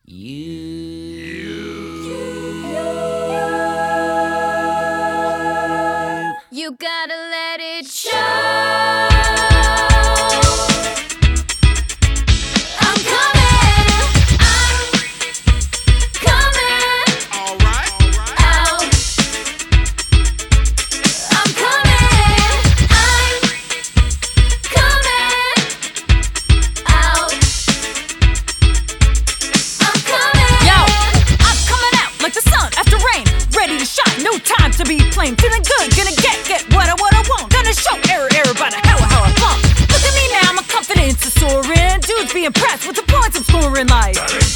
You gotta let it show. I'm coming Alright. out. I'm coming out. I'm coming. Yo, I'm coming out like the sun after rain, ready to shine, no time to be plain. Feeling good, gonna get what I want. Gonna show everybody how I funk. Look at me now, my confidence is soaring. Dudes be impressed with the points I'm scoring like.